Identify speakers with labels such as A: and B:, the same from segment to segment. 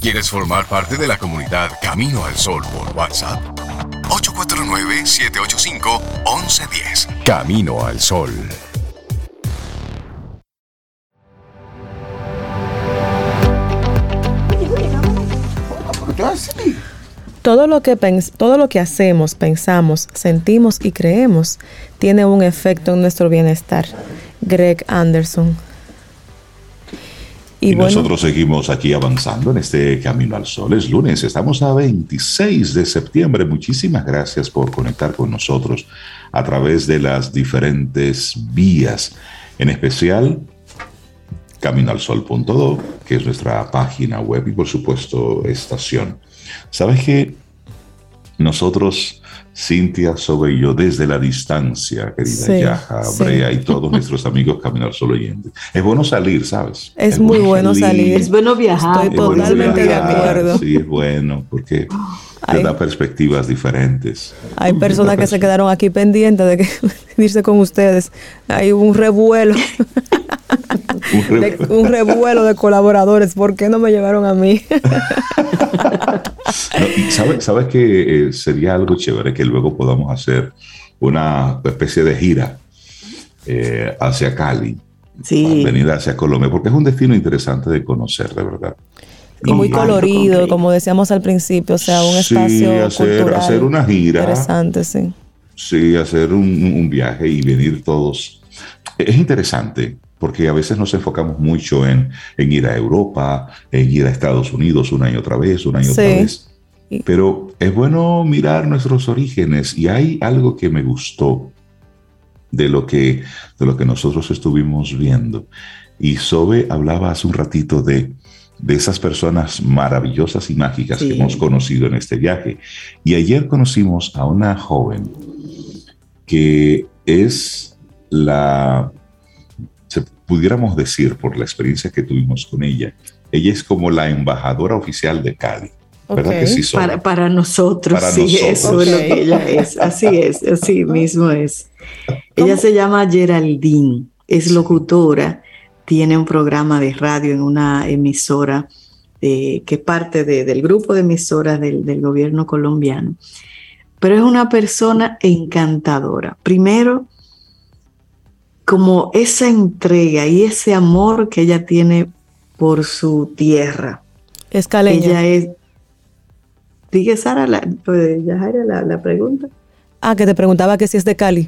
A: ¿Quieres formar parte de la comunidad Camino al Sol por WhatsApp? 849-785-1110. Camino al Sol.
B: Todo lo que hacemos, pensamos, sentimos y creemos tiene un efecto en nuestro bienestar. Greg Anderson.
C: Y bueno, nosotros seguimos aquí avanzando en este Camino al Sol. Es lunes, estamos a 26 de septiembre. Muchísimas gracias por conectar con nosotros a través de las diferentes vías, en especial caminoalsol.do, que es nuestra página web, y por supuesto estación. ¿Sabes qué? Nosotros, Cintia, Sobe y yo, desde la distancia, querida Yaja, Brea y todos nuestros amigos Camino al Sol oyentes, es bueno salir, ¿sabes?
B: Es muy bueno salir.
D: Es bueno viajar.
B: Estoy totalmente de acuerdo.
C: Sí, es bueno, porque te da perspectivas diferentes.
B: Hay personas que se quedaron aquí pendientes de irse con ustedes. Hay un revuelo. Un revuelo de colaboradores. ¿Por qué no me llevaron a mí?
C: ¿Sabes que sería algo chévere que luego podamos hacer una especie de gira hacia Cali?
D: Sí.
C: Venir hacia Colombia, porque es un destino interesante de conocer, de verdad.
B: Y muy colorido, como decíamos al principio, o sea, un espacio cultural.
C: Hacer una gira.
B: Interesante, sí.
C: Sí, hacer un viaje y venir todos. Es interesante, porque a veces nos enfocamos mucho en ir a Europa, en ir a Estados Unidos una y otra vez. Pero es bueno mirar nuestros orígenes, y hay algo que me gustó de lo que nosotros estuvimos viendo. Y Sobe hablaba hace un ratito de esas personas maravillosas y mágicas que hemos conocido en este viaje. Y ayer conocimos a una joven que es pudiéramos decir, por la experiencia que tuvimos con ella es como la embajadora oficial de Cali. ¿Verdad que sí, Sobe?
D: Para nosotros, eso es lo que ella es. Así mismo es. Ella se llama Geraldine, es locutora, tiene un programa de radio en una emisora que es parte del grupo de emisoras del gobierno colombiano. Pero es una persona encantadora. Primero, como esa entrega y ese amor que ella tiene por su tierra.
B: Es caleña.
D: Ella es... Diga, Sara, la pregunta.
B: Que te preguntaba que si es de Cali.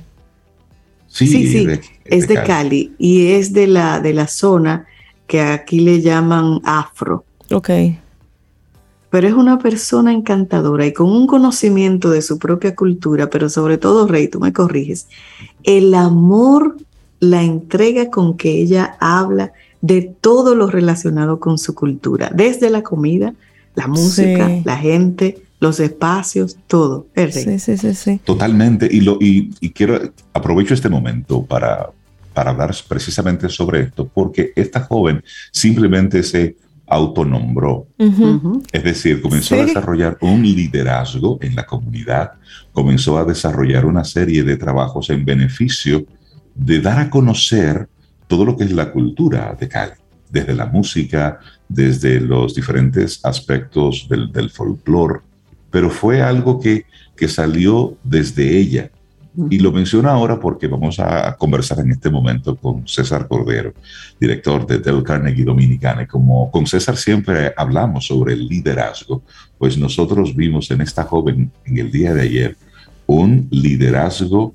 D: Sí, es de Cali y es de la zona que aquí le llaman afro.
B: Ok.
D: Pero es una persona encantadora y con un conocimiento de su propia cultura, pero sobre todo, Rey, tú me corriges, el amor, la entrega con que ella habla de todo lo relacionado con su cultura, desde la comida, la música, la gente, los espacios, todo.
B: Sí.
C: Totalmente. Y aprovecho este momento para hablar precisamente sobre esto, porque esta joven simplemente se autonombró. Es decir, comenzó a desarrollar un liderazgo en la comunidad, comenzó a desarrollar una serie de trabajos en beneficio de dar a conocer todo lo que es la cultura de Cali, desde la música, desde los diferentes aspectos del folclore, pero fue algo que salió desde ella. Y lo menciono ahora porque vamos a conversar en este momento con César Cordero, director de Dale Carnegie Dominicana. Y como con César siempre hablamos sobre el liderazgo, pues nosotros vimos en esta joven en el día de ayer un liderazgo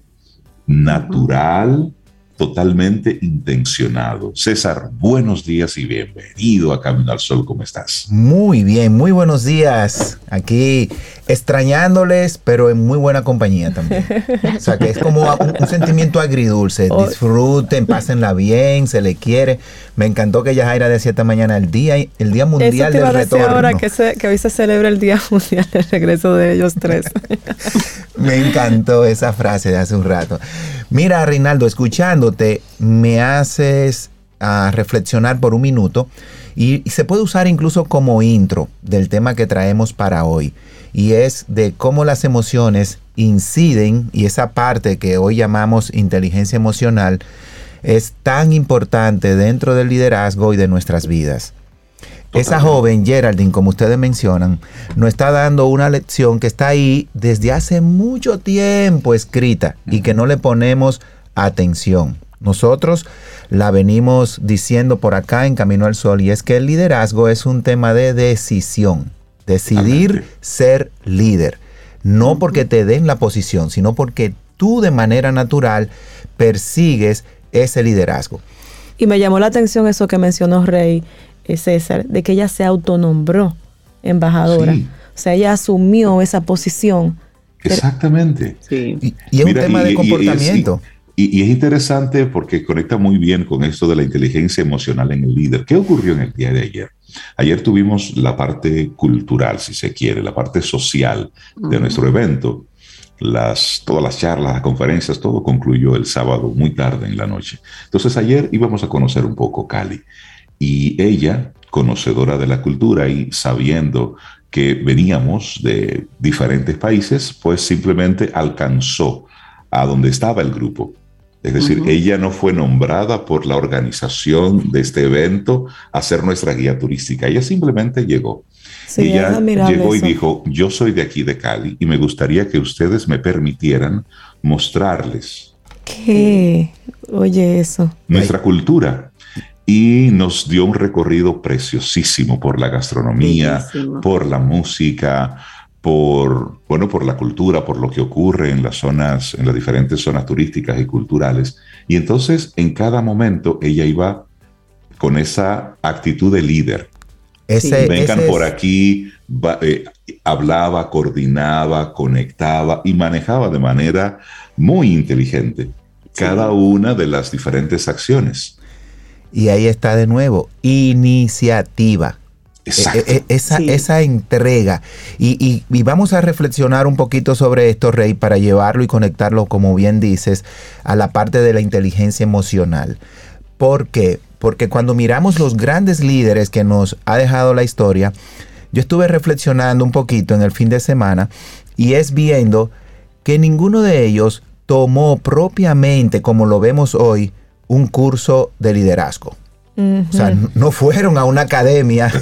C: natural, totalmente intencionado. César, buenos días y bienvenido a Camino al Sol. ¿Cómo estás?
E: Muy bien, muy buenos días. Aquí extrañándoles, pero en muy buena compañía también. O sea, que es como un sentimiento agridulce. Disfruten, pásenla bien, se le quiere. Me encantó que Yajaira decía esta mañana el día mundial del retorno.
B: Ahora que hoy se celebra el Día Mundial del Regreso de ellos tres.
E: Me encantó esa frase de hace un rato. Mira, Reinaldo, escuchándote, me haces reflexionar por un minuto y se puede usar incluso como intro del tema que traemos para hoy, y es de cómo las emociones inciden, y esa parte que hoy llamamos inteligencia emocional es tan importante dentro del liderazgo y de nuestras vidas. Esa joven, Geraldine, como ustedes mencionan, nos está dando una lección que está ahí desde hace mucho tiempo escrita y que no le ponemos atención. Nosotros la venimos diciendo por acá en Camino al Sol, y es que el liderazgo es un tema de decisión. Decidir ser líder. No porque te den la posición, sino porque tú de manera natural persigues ese liderazgo.
B: Y me llamó la atención eso que mencionó Rey, César, de que ella se autonombró embajadora. Sí. O sea, ella asumió esa posición.
C: Exactamente.
E: Sí. Y es un tema de comportamiento.
C: Y es interesante porque conecta muy bien con esto de la inteligencia emocional en el líder. ¿Qué ocurrió en el día de ayer? Ayer tuvimos la parte cultural, si se quiere, la parte social de nuestro evento. Todas las charlas, las conferencias, todo concluyó el sábado muy tarde en la noche. Entonces ayer íbamos a conocer un poco Cali. Y ella, conocedora de la cultura y sabiendo que veníamos de diferentes países, pues simplemente alcanzó a donde estaba el grupo. Es decir, ella no fue nombrada por la organización de este evento a ser nuestra guía turística. Ella simplemente llegó. Sí, ella llegó y dijo, yo soy de aquí de Cali y me gustaría que ustedes me permitieran mostrarles.
B: ¿Qué? Oye, eso.
C: Nuestra cultura. Y nos dio un recorrido preciosísimo por la gastronomía, por la música, por la cultura, por lo que ocurre en las diferentes zonas turísticas y culturales. Y entonces, en cada momento, ella iba con esa actitud de líder. Vengan por aquí, hablaba, coordinaba, conectaba y manejaba de manera muy inteligente cada una de las diferentes acciones.
E: Y ahí está de nuevo, iniciativa. Esa entrega. Y vamos a reflexionar un poquito sobre esto, Rey, para llevarlo y conectarlo, como bien dices, a la parte de la inteligencia emocional. ¿Por qué? Porque cuando miramos los grandes líderes que nos ha dejado la historia, yo estuve reflexionando un poquito en el fin de semana y es viendo que ninguno de ellos tomó propiamente, como lo vemos hoy, un curso de liderazgo. O sea, no fueron a una academia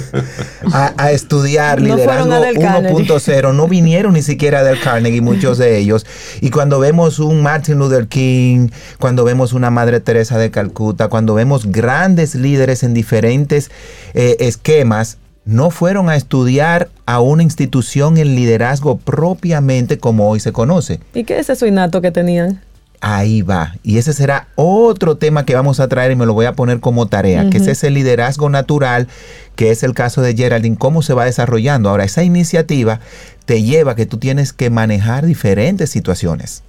E: a estudiar liderazgo 1.0, no vinieron ni siquiera del Carnegie, muchos de ellos. Y cuando vemos un Martin Luther King, cuando vemos una Madre Teresa de Calcuta, cuando vemos grandes líderes en diferentes esquemas, no fueron a estudiar a una institución en liderazgo propiamente como hoy se conoce.
B: ¿Y qué es eso innato que tenían?
E: Ahí va. Y ese será otro tema que vamos a traer y me lo voy a poner como tarea, que es ese liderazgo natural, que es el caso de Geraldine, cómo se va desarrollando. Ahora, esa iniciativa te lleva a que tú tienes que manejar diferentes situaciones.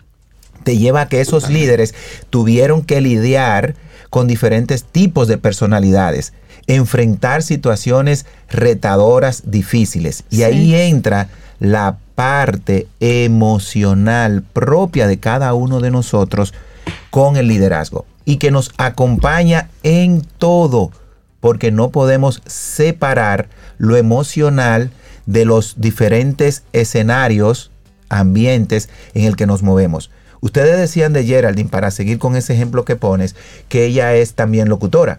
E: Te lleva a que esos líderes tuvieron que lidiar con diferentes tipos de personalidades, enfrentar situaciones retadoras, difíciles. Y ahí entra la parte emocional propia de cada uno de nosotros con el liderazgo y que nos acompaña en todo, porque no podemos separar lo emocional de los diferentes escenarios, ambientes en el que nos movemos. Ustedes decían de Geraldine, para seguir con ese ejemplo que pones, que ella es también locutora,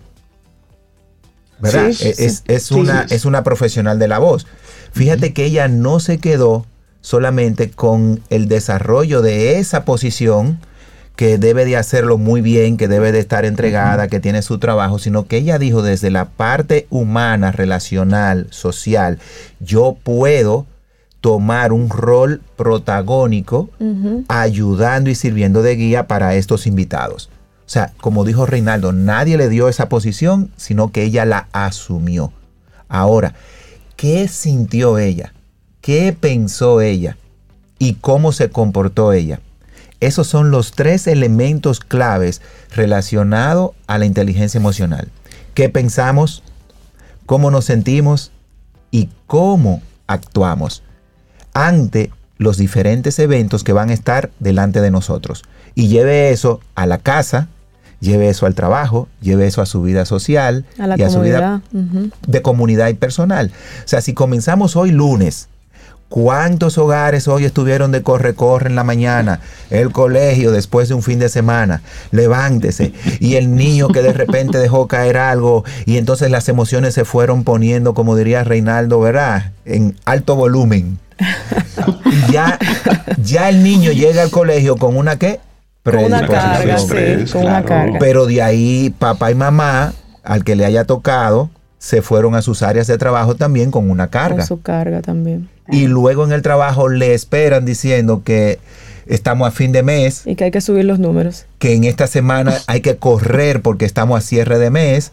E: ¿verdad? Sí, es una profesional de la voz. Fíjate que ella no se quedó solamente con el desarrollo de esa posición, que debe de hacerlo muy bien, que debe de estar entregada, que tiene su trabajo, sino que ella dijo desde la parte humana, relacional, social, yo puedo tomar un rol protagónico ayudando y sirviendo de guía para estos invitados. O sea, como dijo Reinaldo, nadie le dio esa posición, sino que ella la asumió. Ahora, ¿qué sintió ella? ¿Qué pensó ella? ¿Y cómo se comportó ella? Esos son los 3 elementos claves relacionados a la inteligencia emocional. ¿Qué pensamos? ¿Cómo nos sentimos? ¿Y cómo actuamos ante los diferentes eventos que van a estar delante de nosotros? Y lleve eso a la casa, lleve eso al trabajo, lleve eso a su vida social y a su vida de comunidad y personal. O sea, si comenzamos hoy lunes ¿Cuántos hogares hoy estuvieron de corre-corre en la mañana? El colegio después de un fin de semana. Levántese. Y el niño que de repente dejó caer algo y entonces las emociones se fueron poniendo, como diría Reinaldo, ¿verdad? En alto volumen. Y ya el niño llega al colegio con una ¿qué?
B: Con una carga, sí, con una carga.
E: Pero de ahí papá y mamá, al que le haya tocado, se fueron a sus áreas de trabajo también con una carga.
B: Con su carga también.
E: Y luego en el trabajo le esperan diciendo que estamos a fin de mes.
B: Y que hay que subir los números.
E: Que en esta semana hay que correr porque estamos a cierre de mes.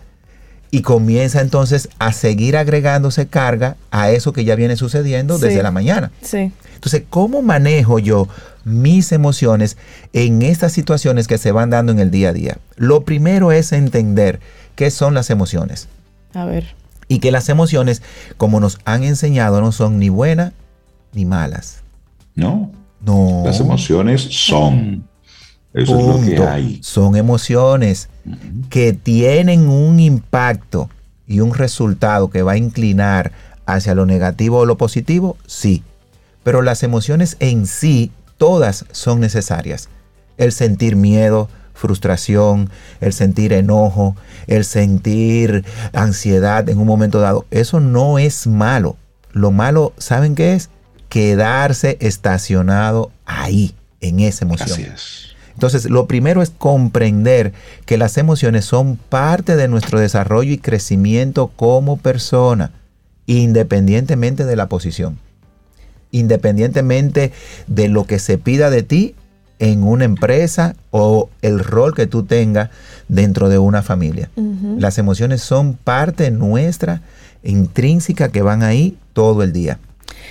E: Y comienza entonces a seguir agregándose carga a eso que ya viene sucediendo desde la mañana.
B: Sí.
E: Entonces, ¿cómo manejo yo mis emociones en estas situaciones que se van dando en el día a día? Lo primero es entender qué son las emociones.
B: A ver.
E: Y que las emociones, como nos han enseñado, no son ni buenas ni malas.
C: No.
E: Las
C: emociones son. Eso es lo que hay.
E: Son emociones que tienen un impacto y un resultado que va a inclinar hacia lo negativo o lo positivo, sí. Pero las emociones en sí, todas son necesarias. El sentir miedo, frustración, el sentir enojo, el sentir ansiedad en un momento dado, eso no es malo. Lo malo, ¿saben qué es? Quedarse estacionado ahí, en esa emoción.
C: Así es.
E: Entonces, lo primero es comprender que las emociones son parte de nuestro desarrollo y crecimiento como persona, independientemente de la posición, independientemente de lo que se pida de ti en una empresa o el rol que tú tengas dentro de una familia. Las emociones son parte nuestra, intrínseca, que van ahí todo el día.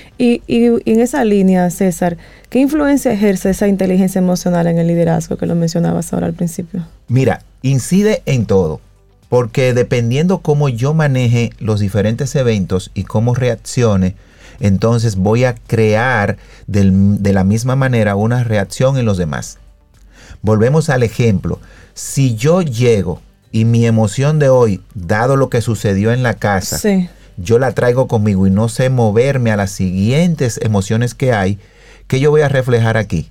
B: Y en esa línea, César, ¿qué influencia ejerce esa inteligencia emocional en el liderazgo que lo mencionabas ahora al principio?
E: Mira, incide en todo, porque dependiendo cómo yo maneje los diferentes eventos y cómo reaccione, entonces voy a crear de la misma manera una reacción en los demás. Volvemos al ejemplo. Si yo llego y mi emoción de hoy, dado lo que sucedió en la casa,
B: sí,
E: yo la traigo conmigo y no sé moverme a las siguientes emociones que hay, ¿qué yo voy a reflejar aquí?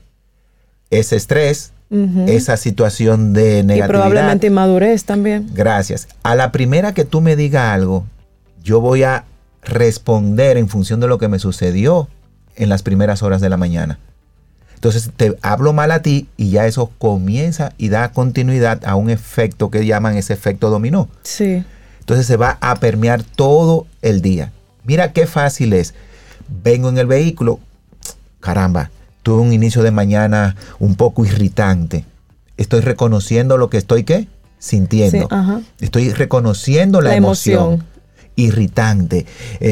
E: Ese estrés, esa situación de negatividad.
B: Y probablemente inmadurez también.
E: Gracias. A la primera que tú me digas algo, yo voy a responder en función de lo que me sucedió en las primeras horas de la mañana. Entonces te hablo mal a ti y ya eso comienza y da continuidad a un efecto que llaman ese efecto dominó.
B: Sí.
E: Entonces se va a permear todo el día. Mira qué fácil es. Vengo en el vehículo, caramba, tuve un inicio de mañana un poco irritante. Estoy reconociendo lo que estoy, ¿qué? Sintiendo.
B: Sí,
E: estoy reconociendo la emoción. Irritante.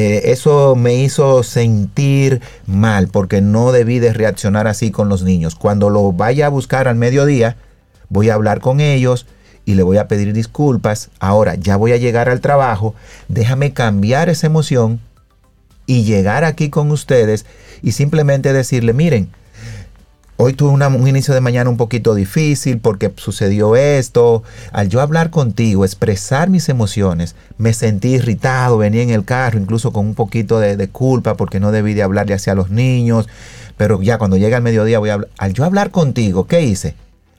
E: Eso me hizo sentir mal porque no debí de reaccionar así con los niños. Cuando lo vaya a buscar al mediodía, voy a hablar con ellos y le voy a pedir disculpas. Ahora ya voy a llegar al trabajo, déjame cambiar esa emoción y llegar aquí con ustedes y simplemente decirle, miren, hoy tuve un inicio de mañana un poquito difícil porque sucedió esto. Al yo hablar contigo, expresar mis emociones, me sentí irritado, venía en el carro incluso con un poquito de culpa porque no debí de hablarle hacia los niños. Pero ya cuando llega el mediodía voy a hablar. Al yo hablar contigo, ¿qué hice?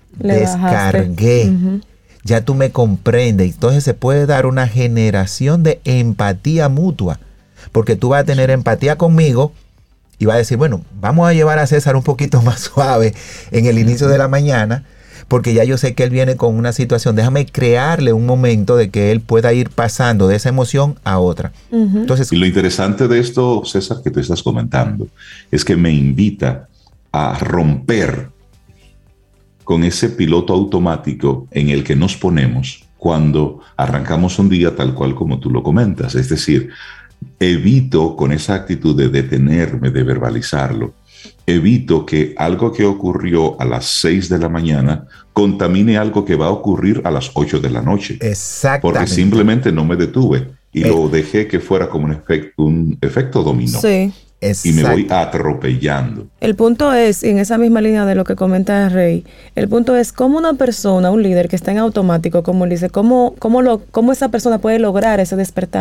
E: Descargué. Ya tú me comprendes. Entonces se puede dar una generación de empatía mutua. Porque tú vas a tener empatía conmigo y va a decir, bueno, vamos a llevar a César un poquito más suave en el inicio de la mañana, porque ya yo sé que él viene con una situación. Déjame crearle un momento de que él pueda ir pasando de esa emoción a otra. Entonces,
C: y lo interesante de esto, César, que tú estás comentando, es que me invita a romper con ese piloto automático en el que nos ponemos cuando arrancamos un día tal cual como tú lo comentas. Es decir, evito con esa actitud de detenerme, de verbalizarlo, evito que algo que ocurrió a las 6 de la mañana contamine algo que va a ocurrir a las 8 de la noche.
E: Exactamente.
C: Porque simplemente no me detuve y lo dejé que fuera como un efecto dominó.
B: Sí.
C: Y me voy atropellando.
B: El punto es, en esa misma línea de lo que comenta Rey, el punto es cómo una persona, un líder que está en automático, como él dice, cómo esa persona puede lograr ese despertar.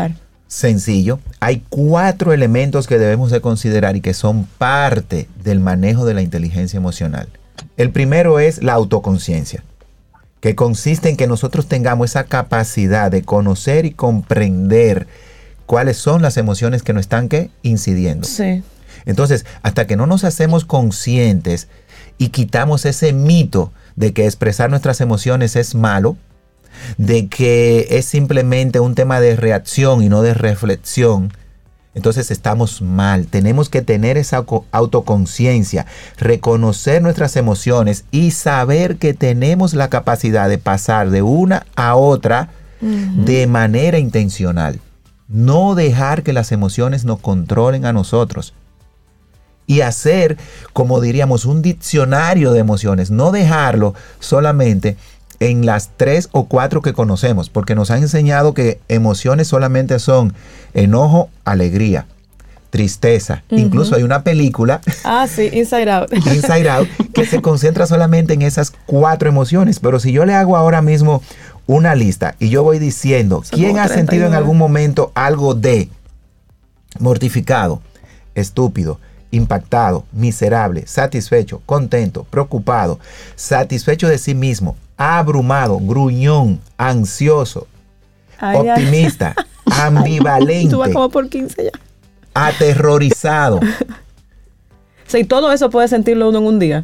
E: sencillo. Hay 4 elementos que debemos de considerar y que son parte del manejo de la inteligencia emocional. El primero es la autoconciencia, que consiste en que nosotros tengamos esa capacidad de conocer y comprender cuáles son las emociones que nos están incidiendo.
B: Sí.
E: Entonces, hasta que no nos hacemos conscientes y quitamos ese mito de que expresar nuestras emociones es malo, de que es simplemente un tema de reacción y no de reflexión, entonces estamos mal. Tenemos que tener esa autoconciencia, reconocer nuestras emociones y saber que tenemos la capacidad de pasar de una a otra de manera intencional. No dejar que las emociones nos controlen a nosotros. Y hacer, como diríamos, un diccionario de emociones. No dejarlo solamente en las 3 o 4 que conocemos, porque nos han enseñado que emociones solamente son enojo, alegría, tristeza. Incluso hay una película,
B: sí, Inside Out.
E: Inside Out, que se concentra solamente en esas 4 emociones. Pero si yo le hago ahora mismo una lista y yo voy diciendo, ¿quién ha sentido en algún momento algo de mortificado, estúpido, impactado, miserable, satisfecho, contento, preocupado, satisfecho de sí mismo, abrumado, gruñón, ansioso, optimista, ambivalente?
B: Tú vas como por 15 ya.
E: Aterrorizado.
B: Sí, todo eso puede sentirlo uno en un día.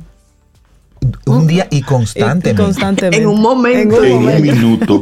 E: Un día y constantemente.
D: En un momento.
C: En un minuto.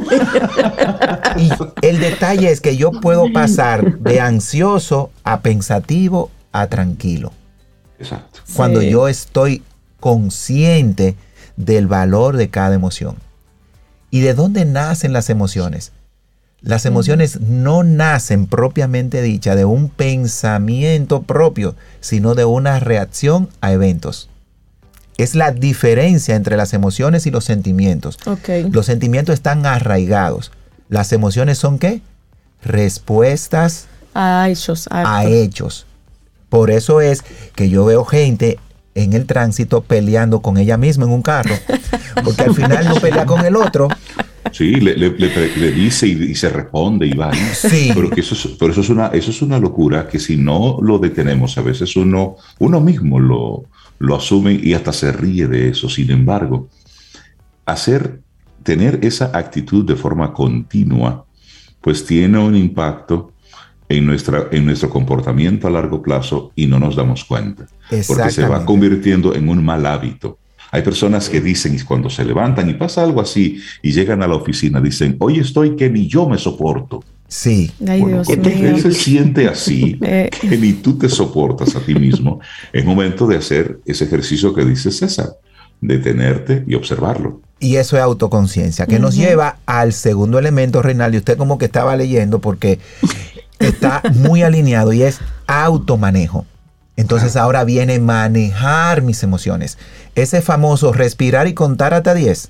E: Y el detalle es que yo puedo pasar de ansioso a pensativo a tranquilo.
C: Exacto.
E: Cuando yo estoy consciente del valor de cada emoción. ¿Y de dónde nacen las emociones? Las emociones no nacen propiamente dicha de un pensamiento propio, sino de una reacción a eventos. Es la diferencia entre las emociones y los sentimientos.
B: Okay.
E: Los sentimientos están arraigados. Las emociones son ¿qué? Respuestas
B: a hechos.
E: Por eso es que yo veo gente en el tránsito peleando con ella misma en un carro, porque al final no pelea con el otro.
C: Sí, le dice y se responde y va.
E: Sí.
C: Pero eso es una locura que si no lo detenemos, a veces uno mismo lo asume y hasta se ríe de eso. Sin embargo, tener esa actitud de forma continua, pues tiene un impacto en nuestro comportamiento a largo plazo y no nos damos cuenta. Porque se va convirtiendo en un mal hábito. Hay personas que dicen, cuando se levantan y pasa algo así y llegan a la oficina, dicen, hoy estoy que ni yo me soporto.
E: Sí.
B: Ay, bueno, Dios
C: cuando
B: mío.
C: él se siente así, que ni tú te soportas a ti mismo, es momento de hacer ese ejercicio que dice César, detenerte y observarlo.
E: Y eso es autoconciencia, que nos lleva al segundo elemento, Reinaldo. Usted como que estaba leyendo porque está muy alineado y es automanejo. Entonces ahora viene manejar mis emociones. Ese famoso respirar y contar hasta 10.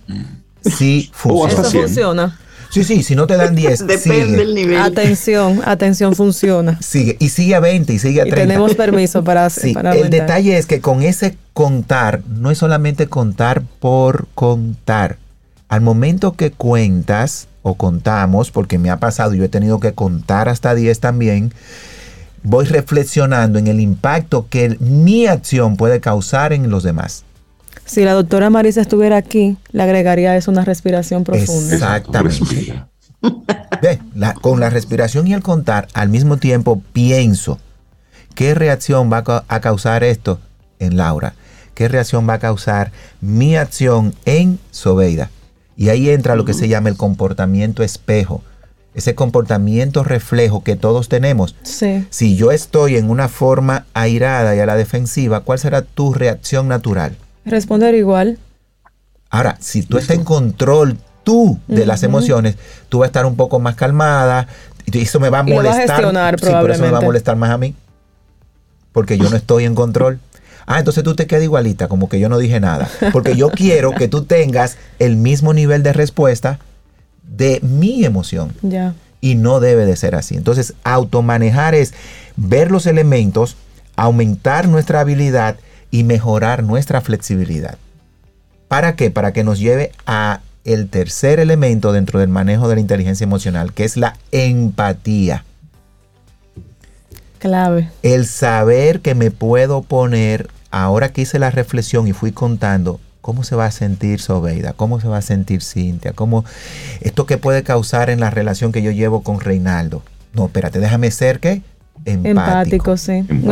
E: Sí funciona.
B: Eso funciona.
E: Sí, si no te dan 10,
D: depende del nivel.
B: Atención, funciona.
E: Sigue, y sigue a 20, y sigue a 30.
B: Y tenemos permiso para
E: sí,
B: para
E: el detalle es que con ese contar, no es solamente contar por contar. Al momento que cuentas o contamos, porque me ha pasado, yo he tenido que contar hasta 10 también, voy reflexionando en el impacto que mi acción puede causar en los demás.
B: Si la doctora Marisa estuviera aquí, le agregaría eso, una respiración profunda.
E: Exactamente. Con la respiración y el contar, al mismo tiempo pienso, ¿qué reacción va a causar esto en Laura? ¿Qué reacción va a causar mi acción en Sobeida? Y ahí entra lo que se llama el comportamiento espejo. Ese comportamiento reflejo que todos tenemos.
B: Sí.
E: Si yo estoy en una forma airada y a la defensiva, ¿cuál será tu reacción natural?
B: Responder igual.
E: Ahora, si tú estás en control tú de las emociones, tú vas a estar un poco más calmada y eso me va a molestar.
B: Y lo vas a gestionar, probablemente.
E: Pero eso me va a molestar más a mí porque yo no estoy en control. Entonces tú te quedas igualita, como que yo no dije nada. Porque yo quiero que tú tengas el mismo nivel de respuesta de mi emoción.
B: Ya.
E: Y no debe de ser así. Entonces, automanejar es ver los elementos, aumentar nuestra habilidad y mejorar nuestra flexibilidad. ¿Para qué? Para que nos lleve a el tercer elemento dentro del manejo de la inteligencia emocional, que es la empatía.
B: Clave.
E: El saber que me puedo poner, ahora que hice la reflexión y fui contando, ¿cómo se va a sentir Sobeida? ¿Cómo se va a sentir Cintia? ¿Cómo esto que puede causar en la relación que yo llevo con Reinaldo? No, espérate, déjame ser, ¿qué? Empático,
B: sí. Empático.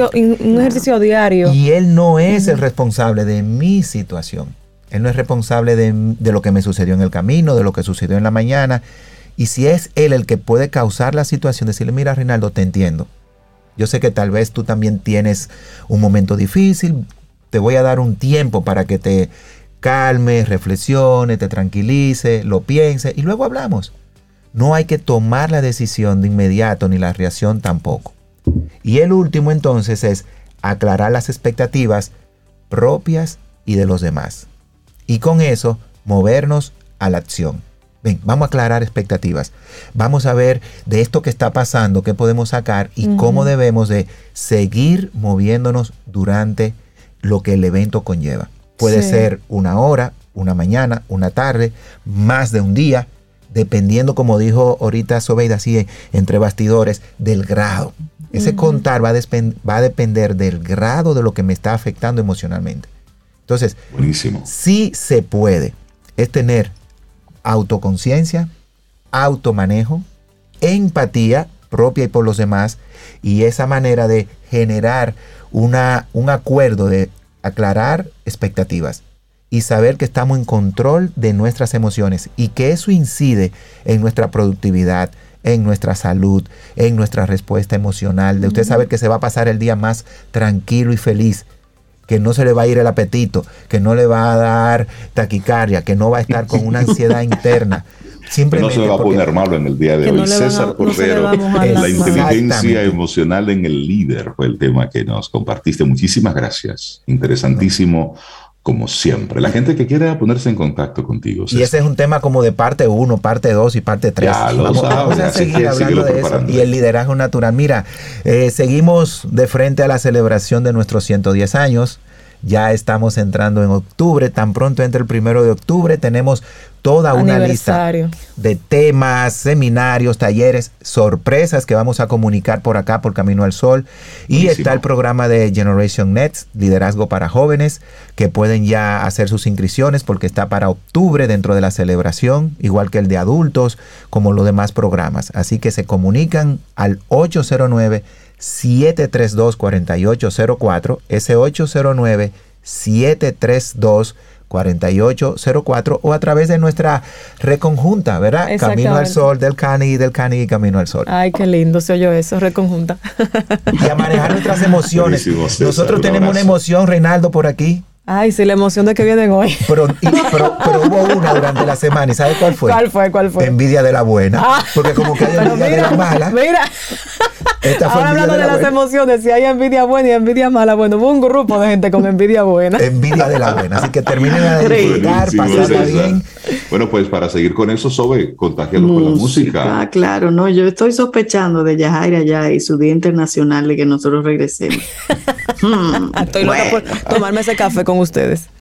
B: Un ejercicio diario.
E: Y él no es el responsable de mi situación. Él no es responsable de lo que me sucedió en el camino, de lo que sucedió en la mañana. Y si es él el que puede causar la situación, decirle, mira, Reinaldo, te entiendo. Yo sé que tal vez tú también tienes un momento difícil. Te voy a dar un tiempo para que te calme, reflexione, te tranquilice, lo piense y luego hablamos. No hay que tomar la decisión de inmediato ni la reacción tampoco. Y el último entonces es aclarar las expectativas propias y de los demás. Y con eso movernos a la acción. Ven, vamos a aclarar expectativas. Vamos a ver de esto que está pasando, qué podemos sacar y cómo debemos de seguir moviéndonos durante lo que el evento conlleva. Puede ser una hora, una mañana, una tarde, más de un día, dependiendo, como dijo ahorita Sobeida, así entre bastidores, del grado. Ese contar va a depender del grado de lo que me está afectando emocionalmente. Entonces,
C: buenísimo.
E: Sí se puede. Es tener autoconciencia, automanejo, empatía propia y por los demás, y esa manera de generar un acuerdo de aclarar expectativas y saber que estamos en control de nuestras emociones y que eso incide en nuestra productividad, en nuestra salud, en nuestra respuesta emocional, de usted saber que se va a pasar el día más tranquilo y feliz, que no se le va a ir el apetito, que no le va a dar taquicardia, que no va a estar con una ansiedad interna.
C: Simplemente no se va a poner malo en el día de hoy. César Cordero, la inteligencia emocional en el líder fue el tema que nos compartiste. Muchísimas gracias. Interesantísimo. Como siempre, la gente que quiera ponerse en contacto contigo.
E: Y ese es un tema como de parte 1, parte 2 y parte 3. Vamos a seguir hablando de eso. Y el liderazgo natural. Mira, seguimos de frente a la celebración de nuestros 110 años. Ya estamos entrando en octubre. Tan pronto entre el 1 de octubre tenemos toda una lista de temas, seminarios, talleres, sorpresas que vamos a comunicar por acá, por Camino al Sol. Y está el programa de Generation Next, Liderazgo para Jóvenes, que pueden ya hacer sus inscripciones porque está para octubre dentro de la celebración, igual que el de adultos, como los demás programas. Así que se comunican al 809-732-4804, ese 809-732-4804 o a través de nuestra reconjunta, ¿verdad? Camino al Sol del Carnegie Camino al Sol.
B: Ay, qué lindo se oyó eso, reconjunta.
E: Y a manejar nuestras emociones. César, nosotros tenemos una emoción, Reinaldo, por aquí.
B: Ay, sí, la emoción de que vienen hoy.
E: Pero hubo una durante la semana. ¿Y sabe cuál fue?
B: ¿Cuál fue?
E: Envidia de la buena. Porque como que hay envidia de la mala.
B: Mira. Ahora hablando de las emociones, si hay envidia buena y envidia mala, bueno, hubo un grupo de gente con envidia buena.
E: Envidia de la buena. Así que terminen a disfrutar, pasarla bien.
C: Bueno, pues para seguir con eso, Sobe, contágialos con la música.
D: Claro, no, yo estoy sospechando de Yajaira ya y su Día Internacional de que nosotros regresemos.
B: Estoy loca por tomarme ese café con ustedes.